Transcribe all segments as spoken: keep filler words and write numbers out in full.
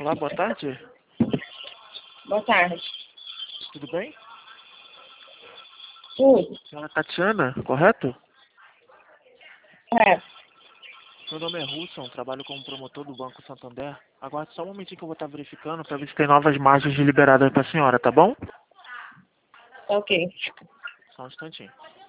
Olá, boa tarde. Boa tarde. Tudo bem? Tudo. Senhora Tatiana, correto? É. Meu nome é Hudson, trabalho como promotor do Banco Santander. Aguarde só um momentinho que eu vou estar verificando para ver se tem novas margens liberadas para a senhora, tá bom? Ok. Só um instantinho.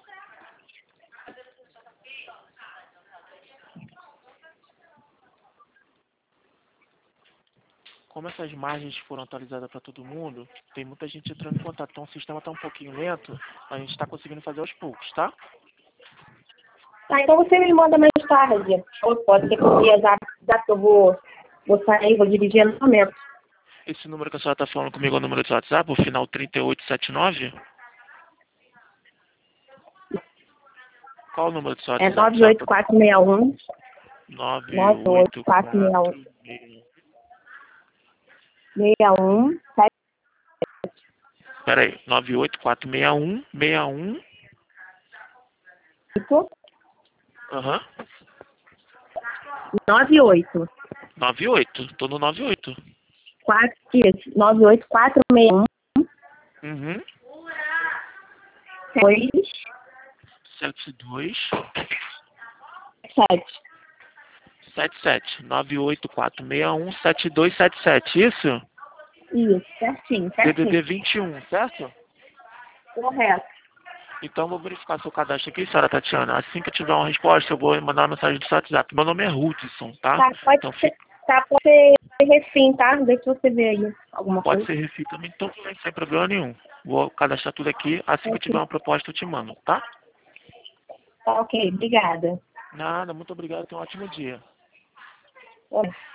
Como essas margens foram atualizadas para todo mundo, tem muita gente entrando em contato, então o sistema está um pouquinho lento, a gente está conseguindo fazer aos poucos, tá? Tá, então você me manda mais tarde. Ou pode ser que eu dia já, já que eu vou, vou sair, vou dirigir no momento. Esse número que a senhora está falando comigo é o número de WhatsApp, o final trinta e oito setenta e nove? Qual o número do seu É WhatsApp? nove oito quatro seis um. nove oito quatro seis um. seis um. Peraí, nove oito quatro seis um, seis um. sete. Aham. nove oito. nove oito, tô no nove oito. quatro. Isso. nove oito quatro seis um. Uhum. dois. sete dois sete. sete sete. nove oito quatro seis um, sete dois sete sete, isso? Isso, certinho, D D D certinho. vinte e um, certo? Correto. Então, vou verificar seu cadastro aqui, senhora Tatiana. Assim que eu tiver uma resposta, eu vou mandar uma mensagem do seu WhatsApp. Meu nome é Hudson, tá? Tá, pode Então, ser, fica... tá, pode ser refém, tá? Deixa você ver aí alguma pode coisa. ser refil também, então, sem problema nenhum. Vou cadastrar tudo aqui. Assim que eu tiver Ok. uma proposta, eu te mando, tá? Tá, ok, obrigada. Nada, muito obrigado. Tenha um ótimo dia. Oi.